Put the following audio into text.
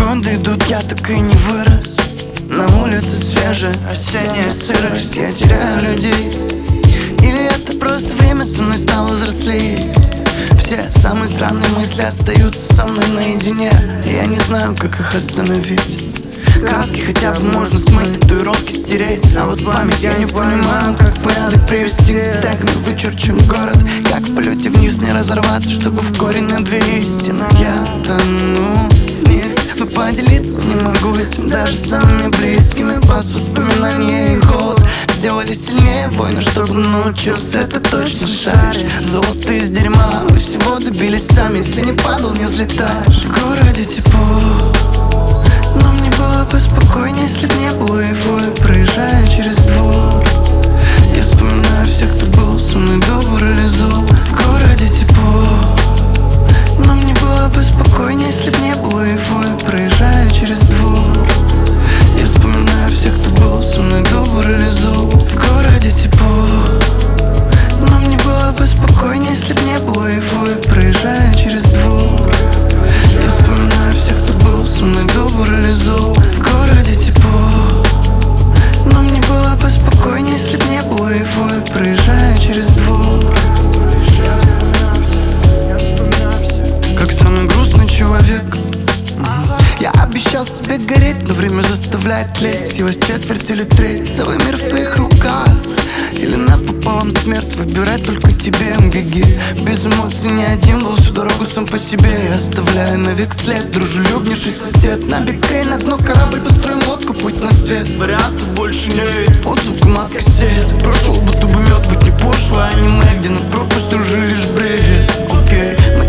Годы идут, я так и не вырос. На улице свежая осенняя сырость. Я теряю людей. Или это просто время со мной стало взрослее? Все самые странные мысли остаются со мной наедине. Я не знаю, как их остановить. Краски хотя бы можно смыть, татуировки стереть. А вот память я не понимаю, как в порядок привести. Детальками вычерчен город, как в полете вниз не разорваться, чтобы в корень на две истины. Я тону в них, но поделиться не могу этим даже самыми близкими. Бас воспоминания и холод сделали сильнее войны, чтобы научился, это точно шаришь. Золото из дерьма, мы всего добились сами. Если не падал, не взлетаешь. В городе тепло, но мне было бы спокойнее, если б не было его. Я проезжаю через двор, я вспоминаю всех, кто был со мной добр или зол. В городе тепло, но мне было бы спокойнее, если б не было его. Я проезжаю через двор, я вспоминаю всех, кто был со мной добр или зол. В городе тепло, но мне было бы спокойнее, если б не было его. Я проезжаю через двор, я вспоминаю всех, кто был со мной добр или зол. В городе тепло, но мне было бы спокойнее, если б не было его. Я проезжаю через двор. Как самый грустный человек. Я обещал себе гореть, но время заставляет тлеть. Силась четверть или треть, целый мир в твоих руках. Или напополам смерть, выбирай только тебе, беги. Без эмоций ни один был всю дорогу сам по себе. Я оставляю навек след, дружелюбнейший сосед. На бикрей на дно корабль, построим лодку, путь на свет. Вариантов больше нет, от звуком от кассет. Прошел будто бы мед, быть не пошло, аниме, где над пропастью уже лишь бредит. Окей, мы